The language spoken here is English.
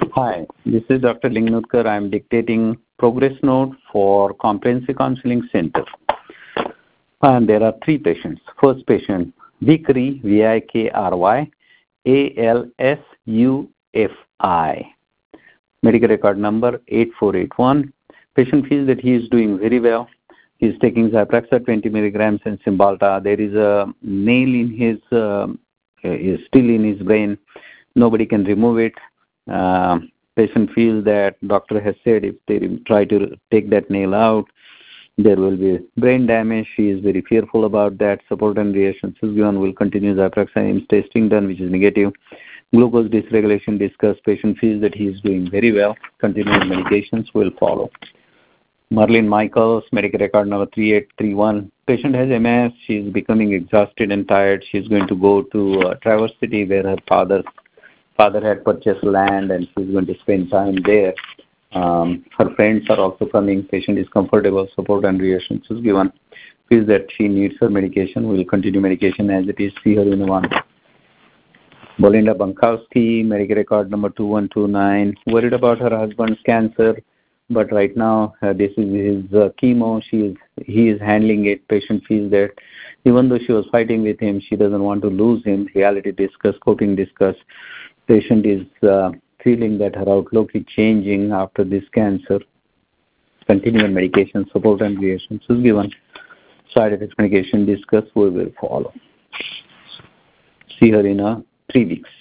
Hi, this is Dr. Lingnudkar. I am dictating progress note for Comprehensive Counseling Center. And there are 3 patients. First patient, Vikry, Vikry, ALSUFI. Medical record number 8481. Patient feels that he is doing very well. He is taking Zyprexa 20 milligrams and Cymbalta. There is a nail in his, is still in his brain. Nobody can remove it. Patient feels that doctor has said if they try to take that nail out, there will be brain damage. She is very fearful about that. Support and reactions is given. Will continue Zyprexa IMS testing done, which is negative. Glucose dysregulation discussed. Patient feels that he is doing very well. Continued medications will follow. Marlene Michaels, medical record number 3831. Patient has MS. She is becoming exhausted and tired. She is going to go to Traverse City where her father had purchased land and she's going to spend time there. Her friends are also coming. Patient is comfortable. Support and reassurance is given. Feels that she needs her medication. We will continue medication as it is. See her in 1. Belinda Bankowski, medical record number 2129. Worried about her husband's cancer, but right now this is his chemo. He is handling it. Patient feels that even though she was fighting with him, she doesn't want to lose him. Reality discuss, coping discuss. Patient is feeling that her outlook is changing after this cancer. Continuing medication, support and reactions is given. Side effects medication discuss, we will follow. See her in 3 weeks.